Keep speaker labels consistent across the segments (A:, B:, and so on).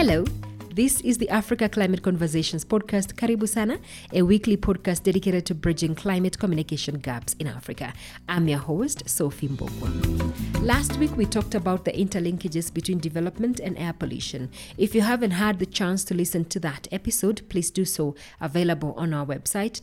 A: Hello, this is the Africa Climate Conversations podcast, Karibu Sana, a weekly podcast dedicated to bridging climate communication gaps in Africa. I'm your host, Sophie Mbokwa. Last week, we talked about the interlinkages between development and air pollution. If you haven't had the chance to listen to that episode, please do so, available on our website,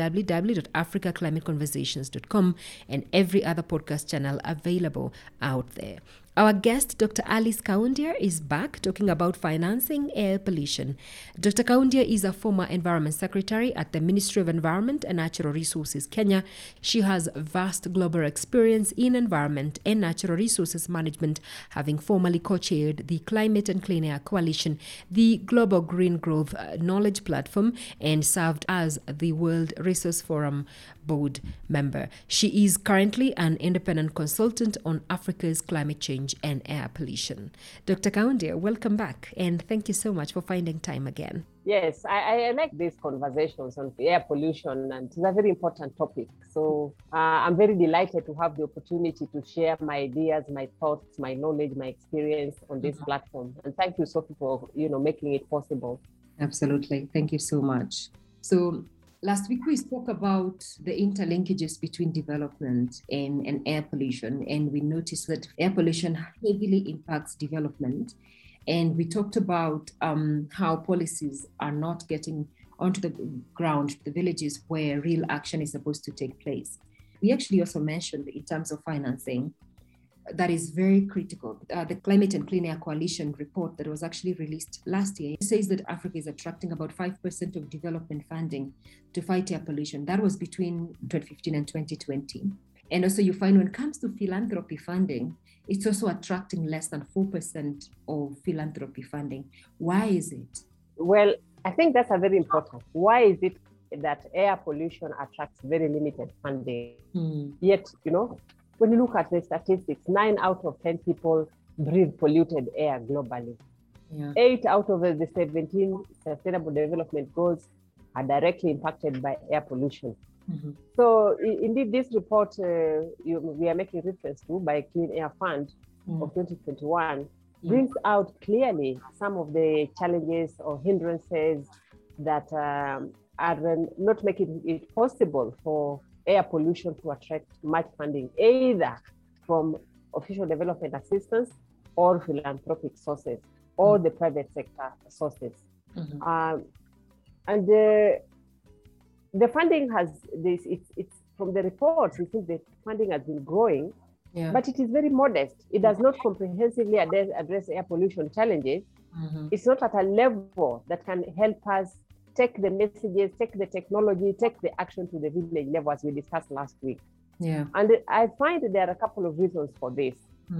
A: www.africaclimateconversations.com, and every other podcast channel available out there. Our guest, Dr. Alice Kaundia, is back talking about financing air pollution. Dr. Kaundia is a former Environment Secretary at the Ministry of Environment and Natural Resources, Kenya. She has vast global experience in environment and natural resources management, having formerly co-chaired the Climate and Clean Air Coalition, the Global Green Growth Knowledge Platform, and served as the World Resource Forum board member. She is currently an independent consultant on Africa's climate change and air pollution. Dr. Kaundia, welcome back, and thank you so much for finding time again.
B: Yes, I like these conversations on air pollution, and it's a very important topic. So I'm very delighted to have the opportunity to share my ideas, my thoughts, my knowledge, my experience on this platform. And thank you, Sophie, for making it possible.
A: Absolutely. Thank you so much. So last week, we spoke about the interlinkages between development and air pollution, and we noticed that air pollution heavily impacts development. And we talked about how policies are not getting onto the ground, the villages where real action is supposed to take place. We actually also mentioned in terms of financing, that is very critical. The Climate and Clean Air Coalition report that was actually released last year says that Africa is attracting about 5% of development funding to fight air pollution. That was between 2015 and 2020. And also you find when it comes to philanthropy funding, it's also attracting less than 4% of philanthropy funding. Why is it?
B: Well, I think that's a very important. Why is it that air pollution attracts very limited funding? Yet, when you look at the statistics, 9 out of 10 people breathe polluted air globally. 8 out of the 17 Sustainable Development Goals are directly impacted by air pollution. So indeed, this report we are making reference to by Clean Air Fund of 2021 brings out clearly some of the challenges or hindrances that are not making it possible for air pollution to attract much funding, either from official development assistance or philanthropic sources or the private sector sources. And the funding has this, it's from the reports, we think the funding has been growing, but it is very modest. It does not comprehensively address air pollution challenges. It's not at a level that can help us take the messages, take the technology, take the action to the village level, as we discussed last week. And I find that there are a couple of reasons for this.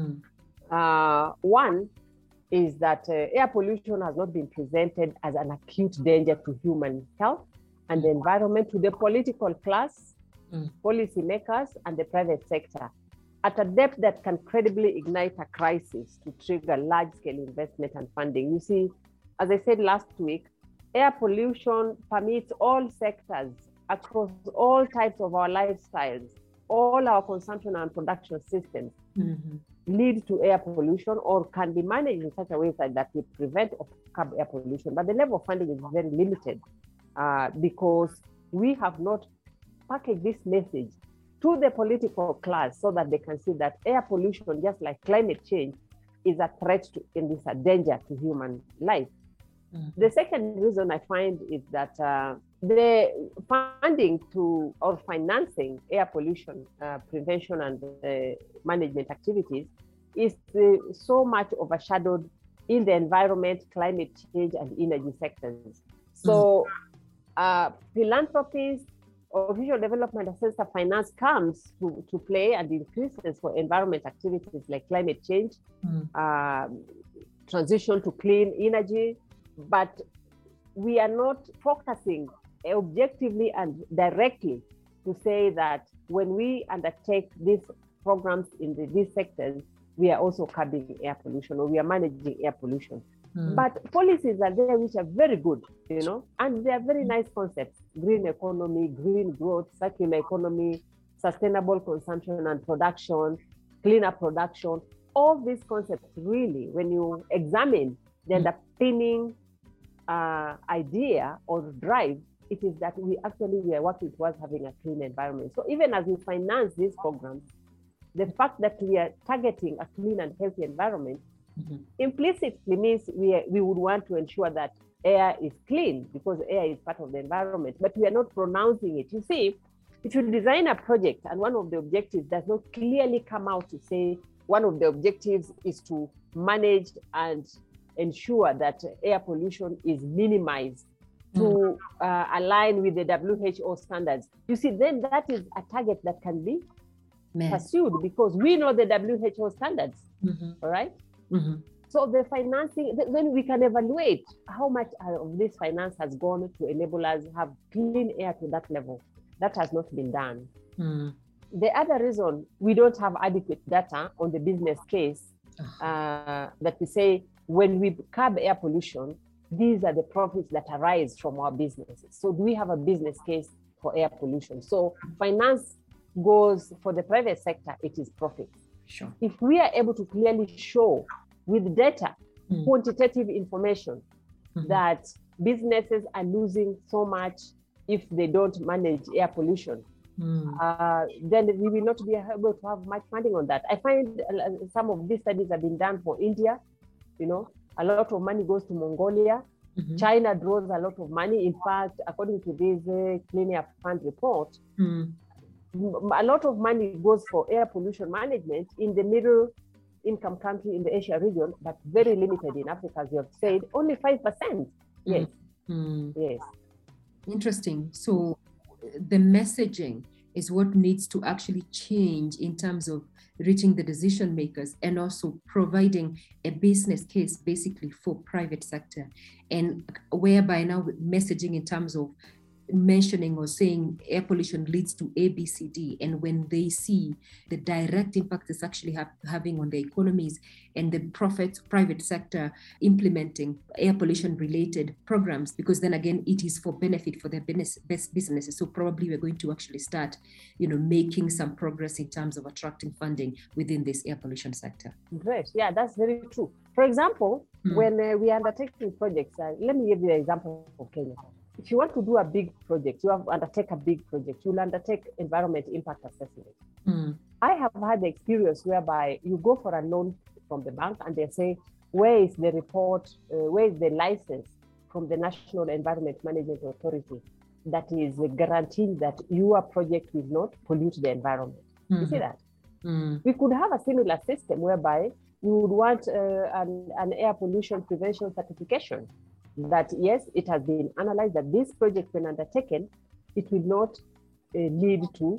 B: One is that air pollution has not been presented as an acute danger to human health and the environment to the political class, policymakers, and the private sector at a depth that can credibly ignite a crisis to trigger large-scale investment and funding. You see, as I said last week, air pollution permeates all sectors across all types of our lifestyles. All our consumption and production systems lead to air pollution or can be managed in such a way that we prevent or curb air pollution. But the level of funding is very limited because we have not packaged this message to the political class so that they can see that air pollution, just like climate change, is a threat and is a danger to human life. The second reason I find is that the funding to or financing air pollution prevention and management activities is so much overshadowed in the environment, climate change, and energy sectors. So philanthropies, official development assistance finance comes to play and increases for environment activities like climate change, transition to clean energy, but we are not focusing objectively and directly to say that when we undertake these programs in these sectors, we are also curbing air pollution or we are managing air pollution. But policies are there which are very good, and they are very nice concepts: green economy, green growth, circular economy, sustainable consumption and production, cleaner production. All these concepts really, when you examine the underpinning idea or drive, it is that we are working towards having a clean environment. So even as we finance these programs, the fact that we are targeting a clean and healthy environment implicitly means we would want to ensure that air is clean, because air is part of the environment, but we are not pronouncing it. You see, if you design a project and one of the objectives does not clearly come out to say one of the objectives is to manage and ensure that air pollution is minimized to align with the WHO standards, you see, then that is a target that can be pursued, because we know the WHO standards, all right? So the financing, then we can evaluate how much of this finance has gone to enable us to have clean air to that level. That has not been done. The other reason we don't have adequate data on the business case, that we say when we curb air pollution, these are the profits that arise from our businesses. So do we have a business case for air pollution? So finance goes for the private sector, it is profit.
A: Sure.
B: If we are able to clearly show with data, quantitative information, that businesses are losing so much if they don't manage air pollution, then we will not be able to have much funding on that. I find some of these studies have been done for India. You know, a lot of money goes to Mongolia. China draws a lot of money. In fact, according to this Clean Air Fund report, a lot of money goes for air pollution management in the middle income country in the Asia region, but very limited in Africa, as you have said, only 5%. Yes. Yes.
A: Interesting. So the messaging is what needs to actually change in terms of reaching the decision makers, and also providing a business case basically for private sector, and whereby now messaging in terms of mentioning or saying air pollution leads to A, B, C, D, and when they see the direct impact it's actually having on the economies and the private sector implementing air pollution related programs, because then again it is for benefit for their businesses. So probably we're going to actually start, making some progress in terms of attracting funding within this air pollution sector.
B: Great. Yeah, that's very true. For example, when we are undertaking projects, let me give you an example of Kenya. If you want to do a big project, undertake a big project, you'll undertake environment impact assessment. I have had the experience whereby you go for a loan from the bank and they say, where is the report, where is the license from the National Environment Management Authority that is guaranteeing that your project will not pollute the environment? You see that? We could have a similar system whereby you would want an air pollution prevention certification, that yes, it has been analyzed that this project, when undertaken, it will not lead to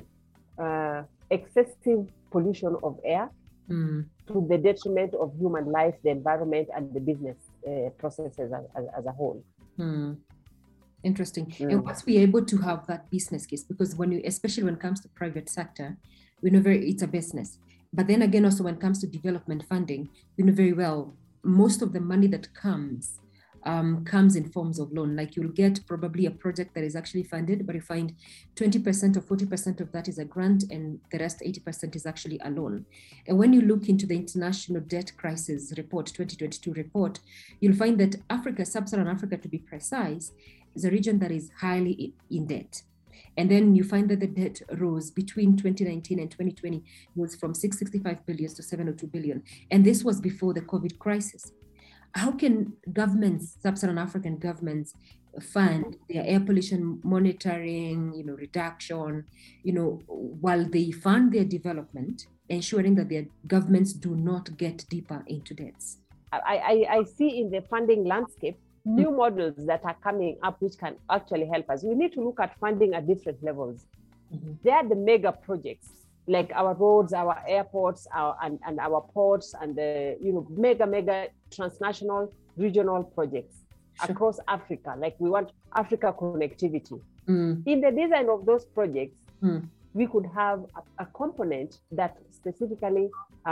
B: excessive pollution of air to the detriment of human life, the environment, and the business processes as a whole.
A: Interesting. And once we're able to have that business case, because especially when it comes to private sector, we know it's a business. But then again, also when it comes to development funding, we know very well most of the money that comes in forms of loan. Like you'll get probably a project that is actually funded, but you find 20% or 40% of that is a grant, and the rest 80% is actually a loan. And when you look into the International Debt Crisis Report, 2022 report, you'll find that Africa, Sub-Saharan Africa to be precise, is a region that is highly in debt. And then you find that the debt rose between 2019 and 2020, was from 665 billion to 702 billion. And this was before the COVID crisis. How can governments, Sub-Saharan African governments, fund their air pollution monitoring, reduction, while they fund their development, ensuring that their governments do not get deeper into debts?
B: I see in the funding landscape new models that are coming up which can actually help us. We need to look at funding at different levels. They are the mega projects, like our roads, our airports, and our ports, and the mega transnational regional projects across Africa. Like we want Africa connectivity. In the design of those projects, we could have a component that specifically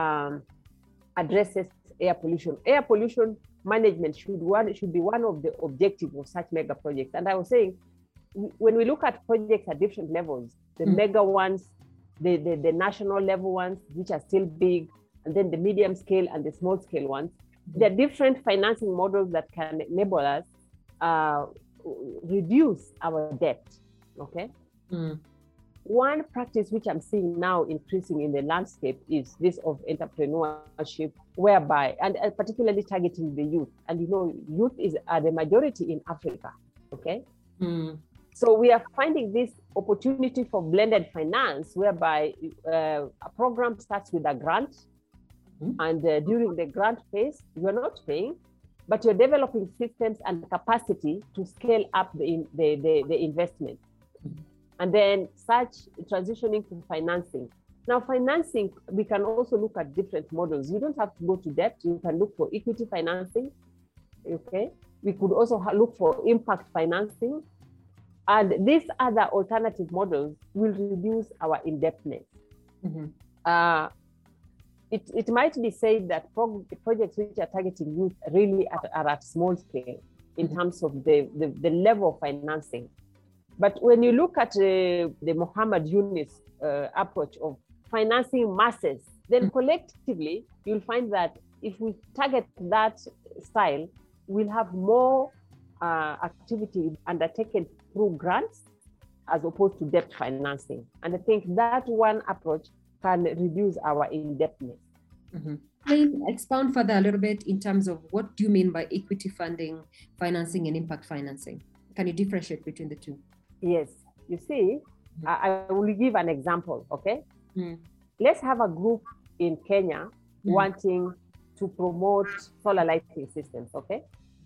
B: addresses air pollution. Air pollution management should be one of the objectives of such mega projects. And I was saying, when we look at projects at different levels, the mega ones, the national level ones, which are still big, and then the medium scale and the small scale ones, There are different financing models that can enable us reduce our debt. Okay. One practice which I'm seeing now increasing in the landscape is this of entrepreneurship, whereby, and particularly targeting the youth. And youth are the majority in Africa. Okay. So we are finding this opportunity for blended finance, whereby a program starts with a grant, and during the grant phase, you are not paying, but you're developing systems and capacity to scale up the investment. And then such transitioning to financing. Now, financing, we can also look at different models. You don't have to go to debt. You can look for equity financing. Okay. We could also look for impact financing. And these other alternative models will reduce our indebtedness. It might be said that projects which are targeting youth really are at small scale in terms of the level of financing. But when you look at the Muhammad Yunus approach of financing masses, then collectively, you'll find that if we target that style, we'll have more activity undertaken through grants as opposed to debt financing. And I think that one approach can reduce our indebtedness.
A: Can you expound further a little bit in terms of what do you mean by equity funding, financing, and impact financing? Can you differentiate between the two?
B: Yes. You see, I will give an example, okay? Let's have a group in Kenya wanting to promote solar lighting systems, okay?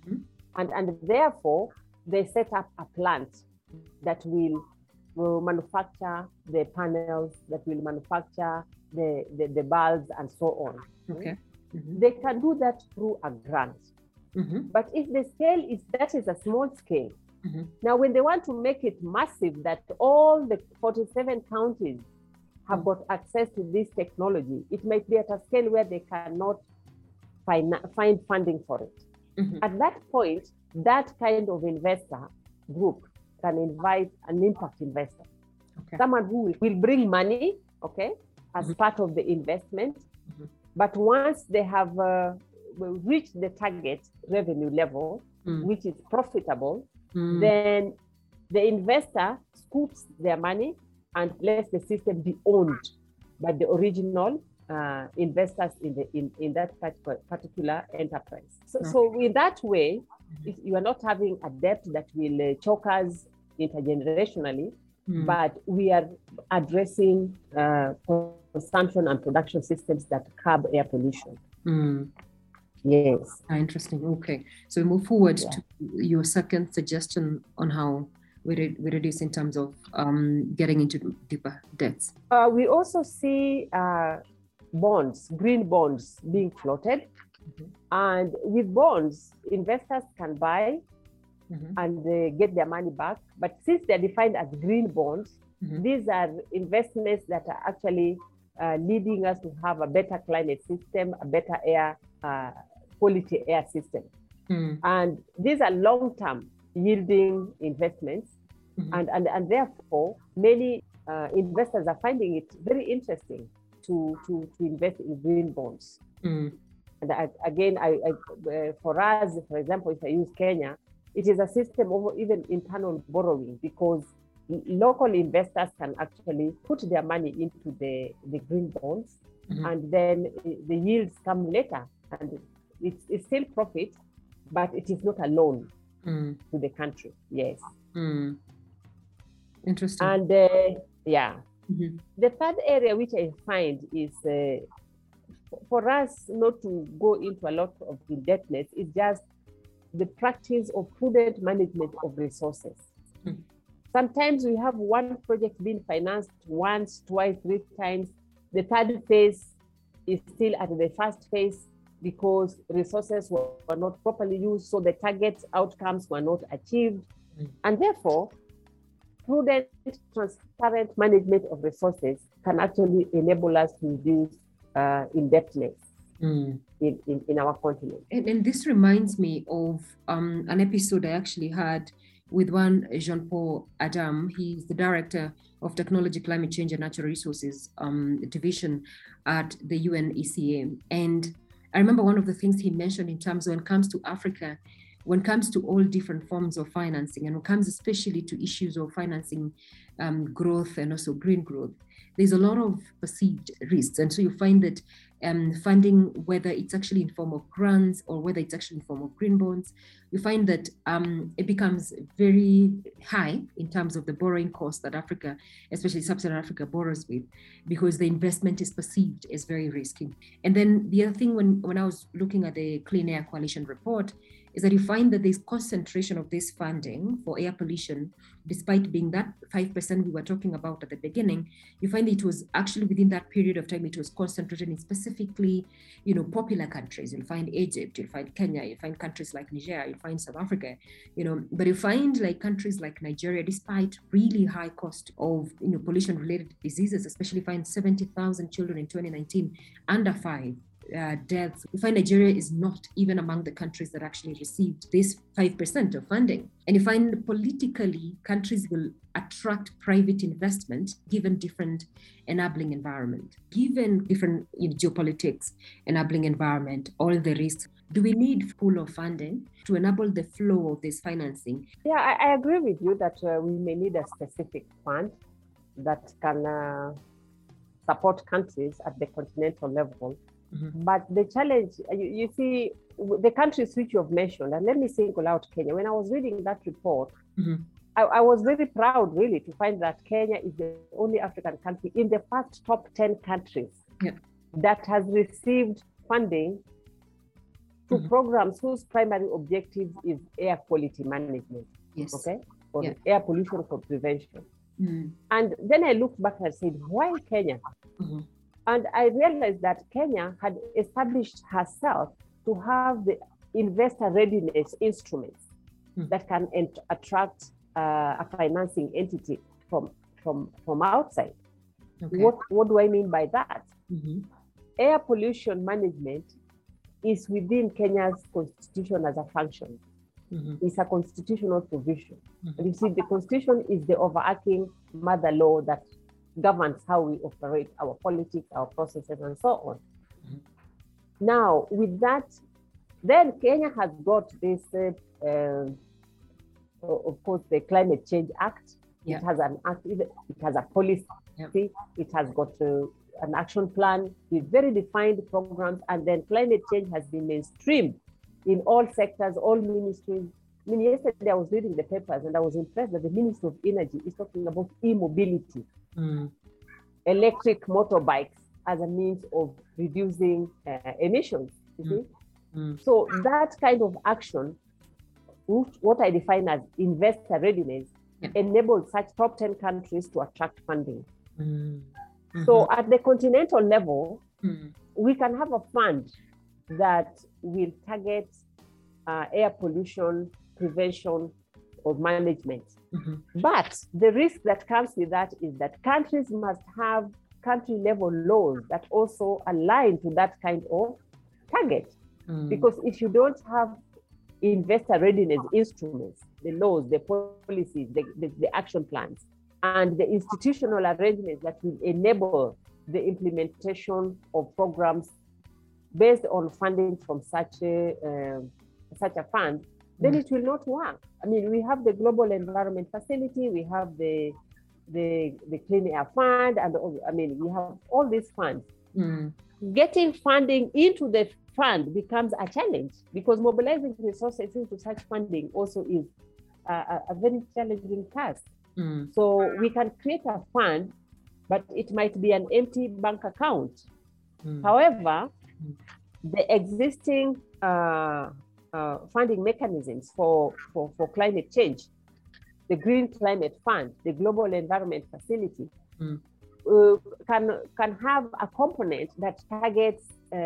B: And therefore, they set up a plant that will manufacture the panels, that will manufacture the bulbs and so on.
A: Okay.
B: They can do that through a grant. But if the scale is a small scale, now when they want to make it massive, that all the 47 counties have got access to this technology, it might be at a scale where they cannot find funding for it. At that point, that kind of investor group can invite an impact investor, someone who will bring money, okay, as part of the investment. But once they have reached the target revenue level, which is profitable, then the investor scoops their money and lets the system be owned by the original investors in that particular enterprise. So in that way, you are not having a debt that will choke us intergenerationally, but we are addressing consumption and production systems that curb air pollution. Yes.
A: Interesting. Okay. So we move forward to your second suggestion on how we reduce in terms of getting into deeper debts.
B: We also see bonds, green bonds being floated. And with bonds, investors can buy and get their money back. But since they're defined as green bonds, these are investments that are actually leading us to have a better climate system, a better air quality air system. And these are long-term yielding investments. And therefore, many investors are finding it very interesting to invest in green bonds. And again, for us, for example, if I use Kenya, it is a system of even internal borrowing, because local investors can actually put their money into the green bonds, and then the yields come later. And it's still profit, but it is not a loan to the country. Yes.
A: Interesting.
B: And the third area which I find is for us not to go into a lot of indebtedness is just the practice of prudent management of resources. Sometimes we have one project being financed once, twice, 3 times. The third phase is still at the first phase because resources were not properly used, so the target outcomes were not achieved. And therefore, prudent, transparent management of resources can actually enable us to reduce indebtedness in our continent.
A: And this reminds me of an episode I actually had with one Jean-Paul Adam. He's the Director of Technology, Climate Change and Natural Resources Division at the UNECA. And I remember one of the things he mentioned in terms when it comes to Africa, when it comes to all different forms of financing, and when it comes especially to issues of financing growth and also green growth, there's a lot of perceived risks. And so you find that funding, whether it's actually in form of grants or whether it's actually in form of green bonds, you find that it becomes very high in terms of the borrowing cost that Africa, especially Sub-Saharan Africa, borrows with, because the investment is perceived as very risky. And then the other thing, when I was looking at the Clean Air Coalition report, is that you find that there's concentration of this funding for air pollution, despite being that 5% we were talking about at the beginning. You find it was actually within that period of time, it was concentrated in specifically, popular countries. You'll find Egypt, you'll find Kenya, you'll find countries like Niger, you'll find South Africa, but you find like countries like Nigeria, despite really high cost of, pollution-related diseases, especially find 70,000 children in 2019 under 5. Deaths. You find Nigeria is not even among the countries that actually received this 5% of funding. And you find politically, countries will attract private investment given different enabling environment, given different geopolitics, enabling environment, all the risks. Do we need pool of funding to enable the flow of this financing?
B: Yeah, I agree with you that we may need a specific fund that can support countries at the continental level. Mm-hmm. But the challenge, you see, the countries which you have mentioned, and let me single out Kenya. When I was reading that report, mm-hmm. I was very proud, really, to find that Kenya is the only African country in the first top 10 countries that has received funding to mm-hmm. programs whose primary objective is air quality management, or air pollution for prevention. Mm-hmm. And then I looked back and said, why Kenya? Mm-hmm. And I realized that Kenya had established herself to have the investor readiness instruments that can attract a financing entity from outside. Okay. What do I mean by that? Mm-hmm. Air pollution management is within Kenya's constitution as a function. Mm-hmm. It's a constitutional provision. Mm-hmm. And you see, the constitution is the overarching mother law that governs how we operate our politics, our processes, and so on. Mm-hmm. Now, with that, then Kenya has got this, of course, the Climate Change Act. It has an act, it has a policy, it has got an action plan with very defined programs, and then climate change has been mainstreamed in all sectors, all ministries. I mean, yesterday I was reading the papers and I was impressed that the Ministry of Energy is talking about e-mobility. Electric motorbikes as a means of reducing emissions. You see? So that kind of action, what I define as investor readiness, enables such top 10 countries to attract funding. Mm-hmm. So at the continental level, we can have a fund that will target air pollution prevention or management. Mm-hmm. But the risk that comes with that is that countries must have country level laws that also align to that kind of target. Because if you don't have investor readiness instruments, the laws, the policies, the action plans, and the institutional arrangements that will enable the implementation of programs based on funding from such a fund, then it will not work. I mean, we have the Global Environment Facility, we have the Clean Air Fund, and we have all these funds. Getting funding into the fund becomes a challenge because mobilizing resources into such funding also is a very challenging task. So we can create a fund, but it might be an empty bank account. However, the existing funding mechanisms for climate change, the Green Climate Fund, the Global Environment Facility, can have a component that targets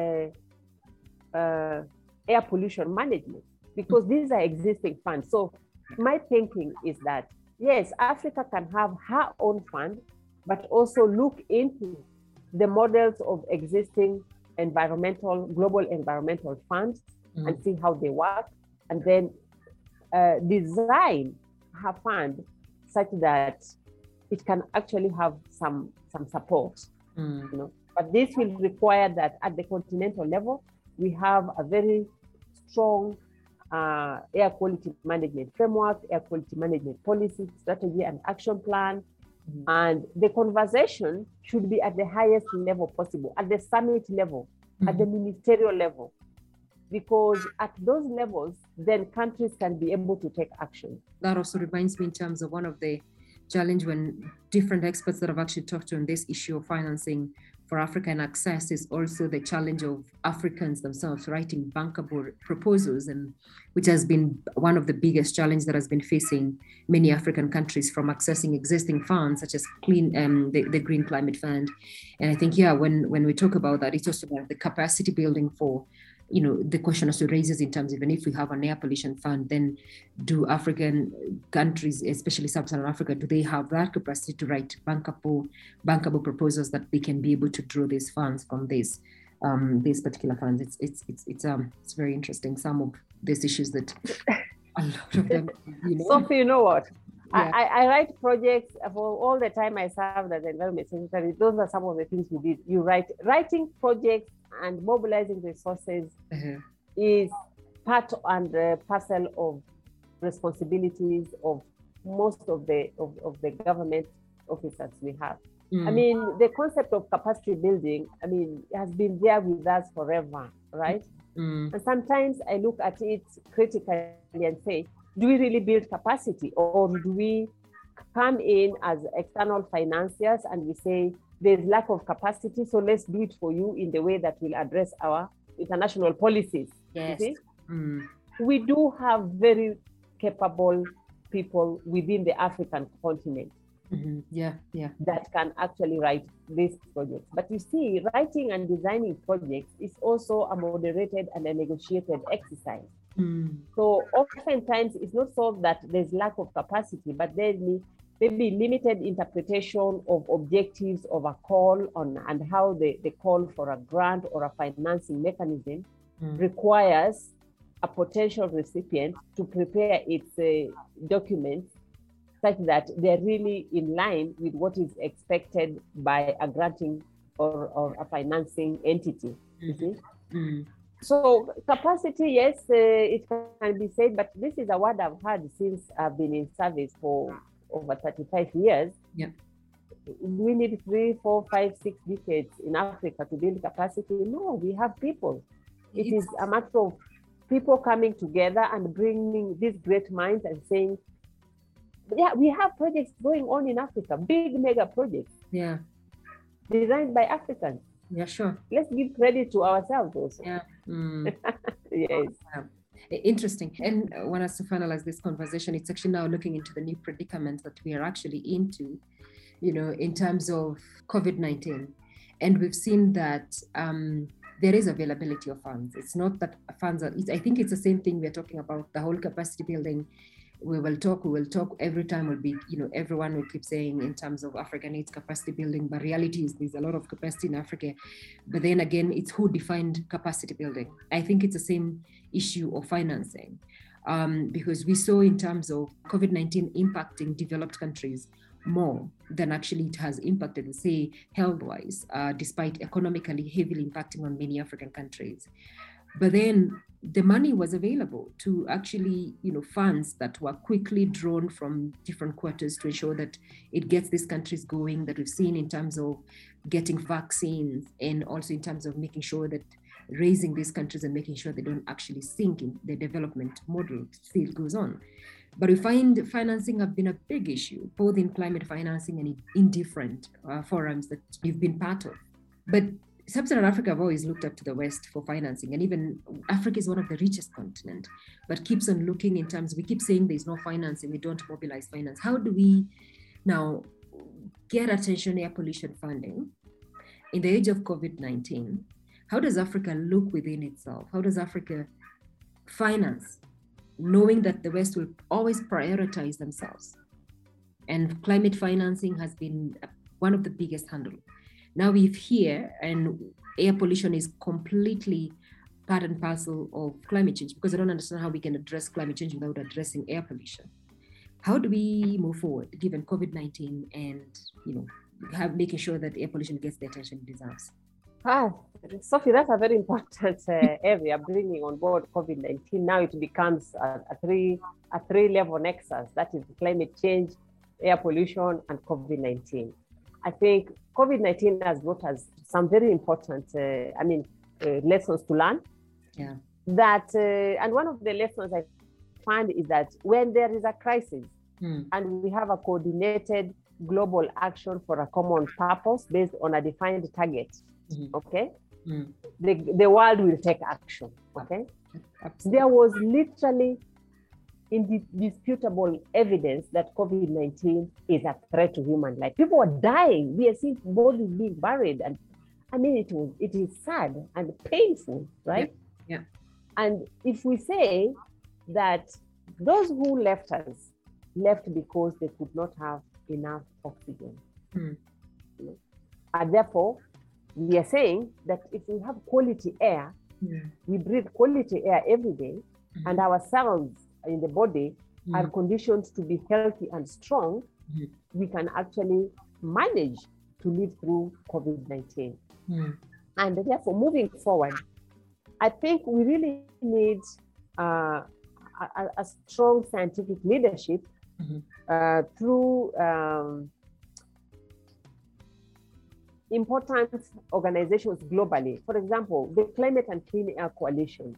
B: air pollution management, because these are existing funds. So my thinking is that, yes, Africa can have her own fund, but also look into the models of existing global environmental funds and see how they work, and then design her fund such that it can actually have some support. But this will require that at the continental level, We have a very strong air quality management framework, air quality management policy, strategy, and action plan. And the conversation should be at the highest level possible, at the summit level, at the ministerial level, because at those levels, then countries can be able to take action.
A: That also reminds me in terms of one of the challenge when different experts that I've actually talked to on this issue of financing for Africa and access is also the challenge of Africans themselves writing bankable proposals, and which has been one of the biggest challenges that has been facing many African countries from accessing existing funds such as the Green Climate Fund. And I think, when we talk about that, it's also about the capacity building for, the question also raises in terms of, even if we have an air pollution fund, then do African countries, especially Sub-Saharan Africa, do they have that capacity to write bankable proposals that they can be able to draw these funds from these particular funds? It's very interesting. Some of these issues that a lot of them,
B: Sophie, you know what? Yeah. I write projects for all the time I served as environment secretary. Those are some of the things we did. Writing projects and mobilizing resources is part and parcel of responsibilities of most of the government officers we have. I mean, the concept of capacity building, has been there with us forever, right? And sometimes I look at it critically and say, do we really build capacity, or do we come in as external financiers and we say there's lack of capacity, so let's do it for you in the way that will address our international policies?
A: Yes.
B: We do have very capable people within the African continent that can actually write these projects. But you see, writing and designing projects is also a moderated and a negotiated exercise. So oftentimes it's not so that there's lack of capacity, but there may be limited interpretation of objectives of a call on, and how the call for a grant or a financing mechanism requires a potential recipient to prepare its documents such that they're really in line with what is expected by a granting or a financing entity. So capacity, yes, it can be said, but this is a word I've heard since I've been in service for over 35 years. We need 3, 4, 5, 6 decades in Africa to build capacity. No, we have people. It is a matter of people coming together and bringing these great minds and saying, we have projects going on in Africa, big mega projects. Designed by Africans.
A: Sure.
B: Let's give credit to ourselves also. Yes.
A: Interesting. And when I to finalize this conversation, it's actually now looking into the new predicament that we are actually into, in terms of COVID-19. And we've seen that there is availability of funds. It's not that funds are, I think it's the same thing we're talking about, the whole capacity building. We will talk every time will be, everyone will keep saying in terms of Africa needs capacity building, but reality is there's a lot of capacity in Africa. But then again, it's who defined capacity building. I think it's the same issue of financing, because we saw in terms of COVID-19 impacting developed countries more than actually it has impacted, say, health-wise, despite economically heavily impacting on many African countries. But then the money was available to actually, funds that were quickly drawn from different quarters to ensure that it gets these countries going, that we've seen in terms of getting vaccines, and also in terms of making sure that raising these countries and making sure they don't actually sink in the development model still goes on. But we find financing have been a big issue, both in climate financing and in different forums that you've been part of. But Sub-Saharan Africa have always looked up to the West for financing, and even Africa is one of the richest continent, but keeps on looking in terms, we keep saying there's no financing, we don't mobilize finance. How do we now get attention air pollution funding in the age of COVID-19? How does Africa look within itself? How does Africa finance, knowing that the West will always prioritize themselves? And climate financing has been one of the biggest handles. Now we've here, and air pollution is completely part and parcel of climate change, because I don't understand how we can address climate change without addressing air pollution. How do we move forward given COVID-19 and, making sure that air pollution gets the attention it deserves?
B: Sophie, that's a very important area, bringing on board COVID-19. Now it becomes a three-level nexus. That is climate change, air pollution, and COVID-19. I think COVID-19 has brought us some very important, lessons to learn.
A: Yeah.
B: And one of the lessons I find is that when there is a crisis and we have a coordinated global action for a common purpose based on a defined target, okay, the world will take action. Okay, absolutely. There was literally indisputable evidence that COVID-19 is a threat to human life. People are dying. We are seeing bodies being buried, and I mean it is sad and painful, right?
A: Yeah.
B: And if we say that those who left us left because they could not have enough oxygen, and therefore we are saying that if we have quality air, we breathe quality air every day, and our cells in the body are conditioned to be healthy and strong, we can actually manage to live through COVID-19. And therefore, moving forward, I think we really need a strong scientific leadership through important organizations globally. For example, the Climate and Clean Air Coalition,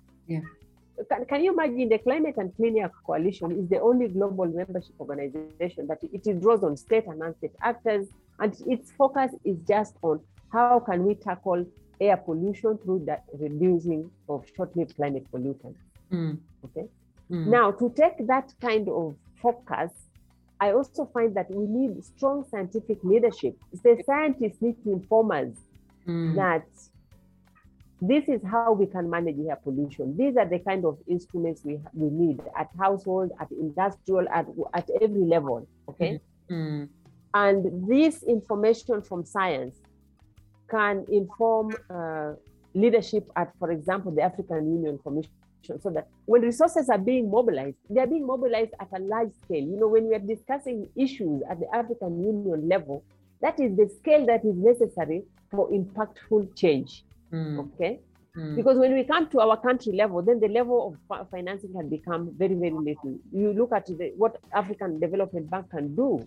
B: Can you imagine the Climate and Clean Air Coalition is the only global membership organization that it draws on state and non-state actors, and its focus is just on how can we tackle air pollution through the reducing of short-lived climate pollutants. Okay. Now, to take that kind of focus, I also find that we need strong scientific leadership. The scientists need to inform us that this is how we can manage air pollution. These are the kind of instruments we need at household, at industrial, at every level, okay? And this information from science can inform leadership at, for example, the African Union Commission, so that when resources are being mobilized, they are being mobilized at a large scale. When we are discussing issues at the African Union level, that is the scale that is necessary for impactful change. Okay, because when we come to our country level, then the level of financing can become very, very little. You look at what African Development Bank can do,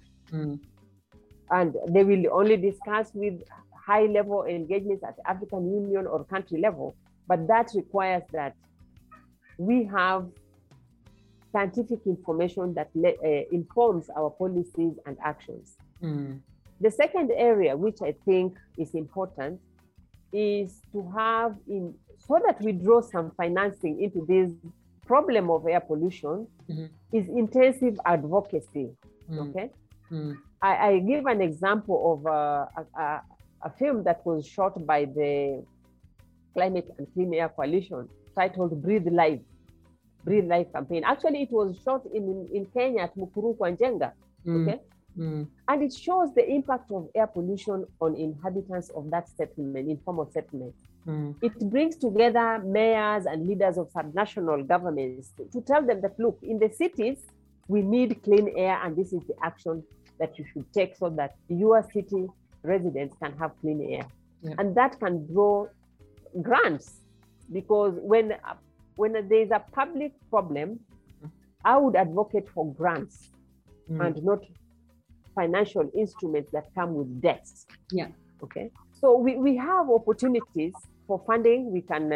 B: and they will only discuss with high-level engagements at African Union or country level. But that requires that we have scientific information that informs our policies and actions. The second area, which I think is important, is to have so that we draw some financing into this problem of air pollution, is intensive advocacy. Okay, I give an example of a film that was shot by the Climate and Clean Air Coalition titled Breathe Life campaign. Actually, it was shot in Kenya at Mukuru kwa Njenga. Okay. And it shows the impact of air pollution on inhabitants of that settlement, informal settlement. It brings together mayors and leaders of subnational governments to tell them that, look, in the cities, we need clean air, and this is the action that you should take so that your city residents can have clean air. And that can draw grants, because when there is a public problem, I would advocate for grants and not financial instruments that come with debts. Okay. So we have opportunities for funding. We can,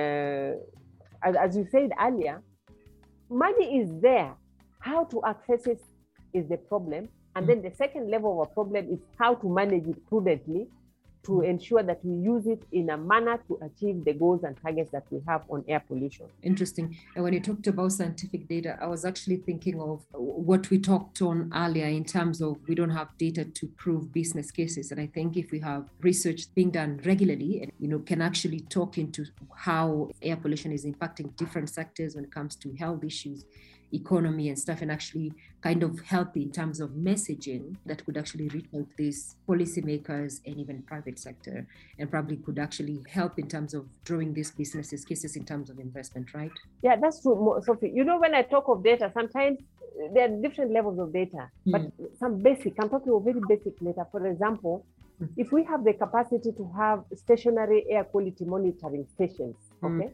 B: as you said earlier, money is there. How to access it is the problem. And then the second level of a problem is how to manage it prudently to ensure that we use it in a manner to achieve the goals and targets that we have on air pollution.
A: Interesting. And when you talked about scientific data, I was actually thinking of what we talked on earlier in terms of we don't have data to prove business cases. And I think if we have research being done regularly and, can actually talk into how air pollution is impacting different sectors when it comes to health issues, economy and stuff, and actually kind of help in terms of messaging that could actually reach out to these policymakers and even private sector, and probably could actually help in terms of drawing these businesses cases in terms of investment, right?
B: Yeah, that's true, Sophie. When I talk of data, sometimes there are different levels of data, but some basic, I'm talking of very basic data. For example, if we have the capacity to have stationary air quality monitoring stations, okay?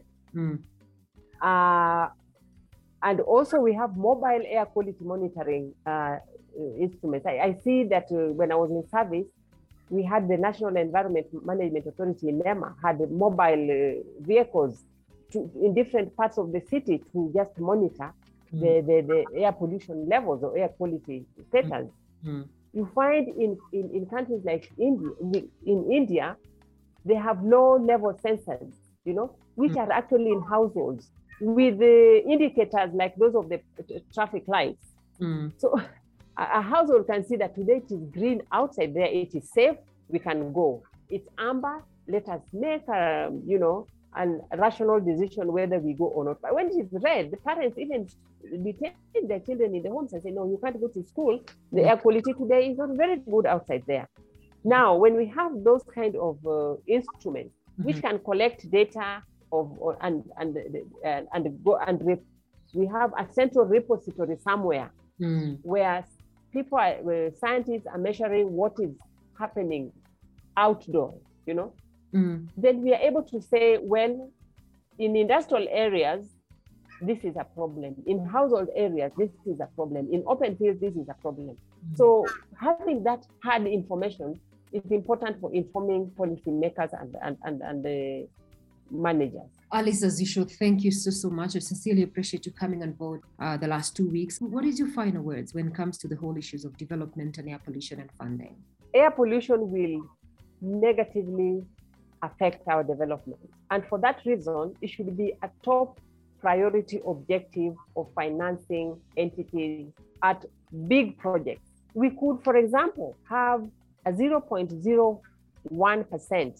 B: And also we have mobile air quality monitoring instruments. I see that when I was in service, we had the National Environment Management Authority in NEMA, had mobile vehicles in different parts of the city to just monitor the air pollution levels or air quality status. You find in countries like India, they have low-level sensors, you know, which are actually in households with the indicators like those of the traffic lights. So a household can see that today it is green outside there, it is safe, we can go. It's amber, let us make a, you know, a rational decision whether we go or not. But when it is red, the parents even detain their children in the homes and say, no, you can't go to school. The air quality today is not very good outside there. Now, when we have those kind of instruments, which can collect data we have a central repository somewhere where where scientists are measuring what is happening outdoors, you know, then we are able to say, well, in industrial areas, this is a problem. In household areas, this is a problem. In open fields, this is a problem. So having that hard information is important for informing policymakers and the managers.
A: Alice, as usual, thank you so much. I sincerely appreciate you coming on board the last 2 weeks. What is your final words when it comes to the whole issues of development and air pollution and funding?
B: Air pollution will negatively affect our development. And for that reason, it should be a top priority objective of financing entities at big projects. We could, for example, have a 0.01%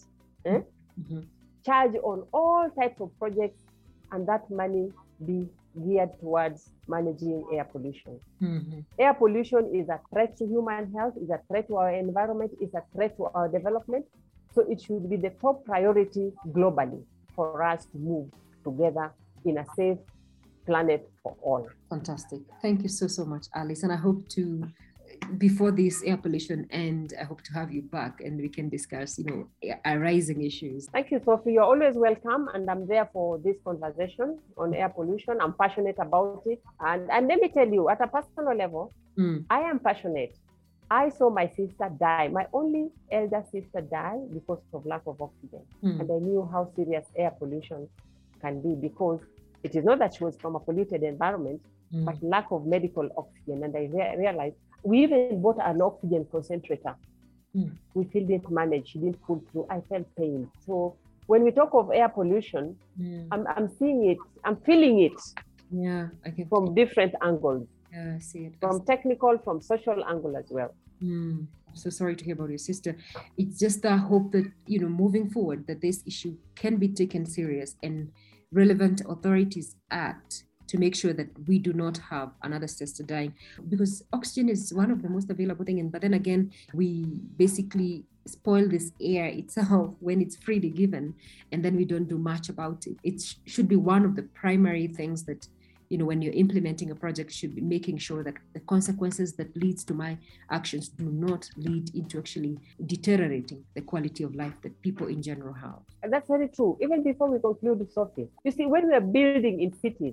B: charge on all types of projects, and that money be geared towards managing air pollution. Air pollution is a threat to human health, is a threat to our environment, is a threat to our development. So it should be the top priority globally for us to move together in a safe planet for all.
A: Fantastic. Thank you so much, Alice. And I hope to, before this air pollution end, I hope to have you back and we can discuss, you know, arising issues.
B: Thank you, Sophie. You're always welcome, and I'm there for this conversation on air pollution. I'm passionate about it. And let me tell you, at a personal level, I am passionate. I saw my sister die, my only elder sister die because of lack of oxygen. And I knew how serious air pollution can be, because it is not that she was from a polluted environment, but lack of medical oxygen. And I realized we even bought an oxygen concentrator. We still didn't manage, she didn't pull through. I felt pain. So when we talk of air pollution, I'm seeing it, I'm feeling it.
A: Yeah, I can
B: from different angles.
A: Yeah, I see it.
B: From technical, from social angle as well.
A: I'm so sorry to hear about your sister. It's just a hope that, you know, moving forward, that this issue can be taken serious and relevant authorities act to make sure that we do not have another sister dying, because oxygen is one of the most available things. But then again, we basically spoil this air itself when it's freely given, and then we don't do much about it. It should be one of the primary things that, you know, when you're implementing a project, should be making sure that the consequences that leads to my actions do not lead into actually deteriorating the quality of life that people in general have.
B: And that's very true. Even before we conclude, Sophie, you see, when we are building in cities,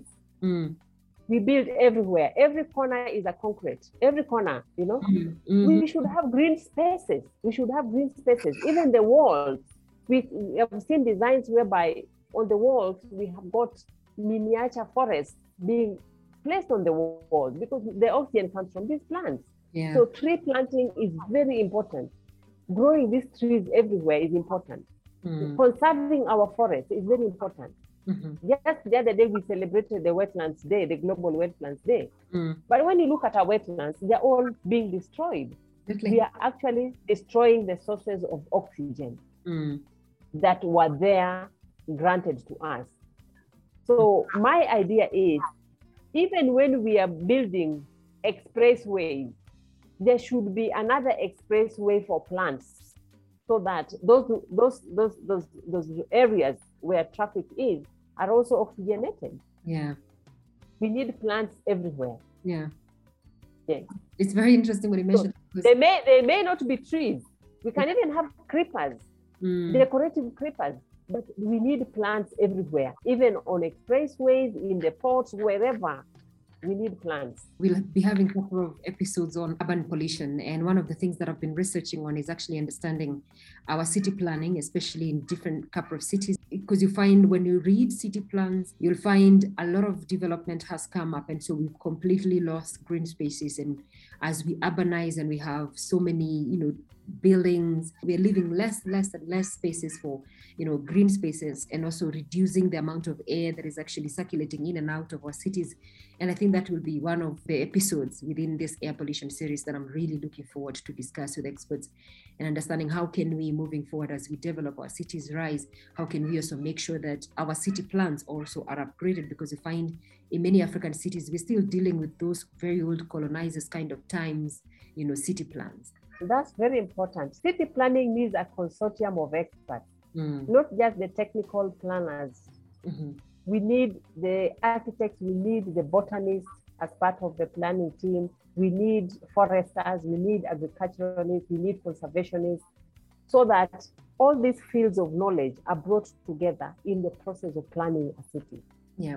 B: we build everywhere. Every corner is a concrete. Every corner, you know, we should have green spaces. We should have green spaces. Even the walls, we have seen designs whereby on the walls, we have got miniature forests being placed on the walls, because the oxygen comes from these plants.
A: Yeah.
B: So tree planting is very important. Growing these trees everywhere is important. Conserving our forests is very important. Just the other day, we celebrated the Wetlands Day, the Global Wetlands Day. But when you look at our wetlands, they're all being destroyed. We are actually destroying the sources of oxygen that were there granted to us. So my idea is, even when we are building expressways, there should be another expressway for plants, so that those areas where traffic is are also oxygenated.
A: Yeah.
B: We need plants everywhere.
A: Yeah.
B: Yes.
A: It's very interesting when you mentioned.
B: So they may not be trees. We can even have creepers, decorative creepers, but we need plants everywhere, even on expressways, in the ports, wherever. We need plants.
A: We'll be having a couple of episodes on urban pollution. And one of the things that I've been researching on is actually understanding our city planning, especially in different couple of cities. Because you find when you read city plans, you'll find a lot of development has come up. And so we've completely lost green spaces. And as we urbanize and we have so many, buildings, we're leaving less and less spaces for, green spaces, and also reducing the amount of air that is actually circulating in and out of our cities. And I think that will be one of the episodes within this air pollution series that I'm really looking forward to discuss with experts, and understanding how can we, moving forward as we develop our cities rise, how can we also make sure that our city plans also are upgraded, because we find in many African cities, we're still dealing with those very old colonizers kind of times, city plans.
B: That's very important. City planning needs a consortium of experts, not just the technical planners.
A: Mm-hmm.
B: We need the architects, we need the botanists as part of the planning team, we need foresters, we need agriculturalists, we need conservationists, so that all these fields of knowledge are brought together in the process of planning a city.
A: Yeah.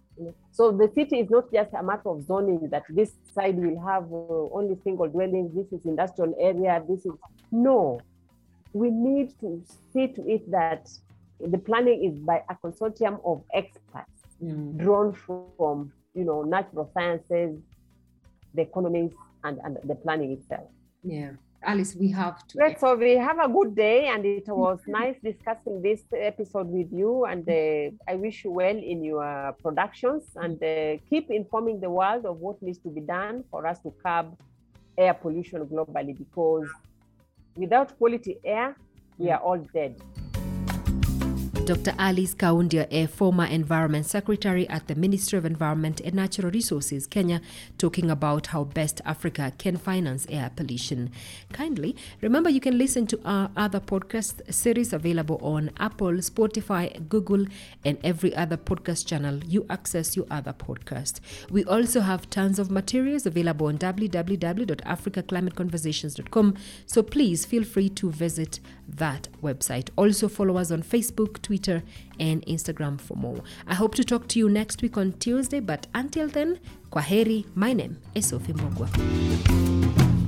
B: So the city is not just a matter of zoning, that this side will have only single dwellings, this is industrial area, no. We need to see to it that the planning is by a consortium of experts drawn from, natural sciences, the economics, and the planning itself.
A: Yeah. Alice, we have to.
B: Great. So we have a good day, and it was nice discussing this episode with you. And I wish you well in your productions, and keep informing the world of what needs to be done for us to curb air pollution globally, because without quality air, we are all dead.
C: Dr. Alice Kaundia, a former Environment Secretary at the Ministry of Environment and Natural Resources, Kenya, talking about how best Africa can finance air pollution. Kindly remember, you can listen to our other podcast series available on Apple, Spotify, Google, and every other podcast channel you access your other podcast. We also have tons of materials available on www.africaclimateconversations.com, so please feel free to visit that website. Also follow us on Facebook, Twitter, and Instagram for more. I hope to talk to you next week on Tuesday, but until then, kwaheri. My name is Sophie Mbogwa.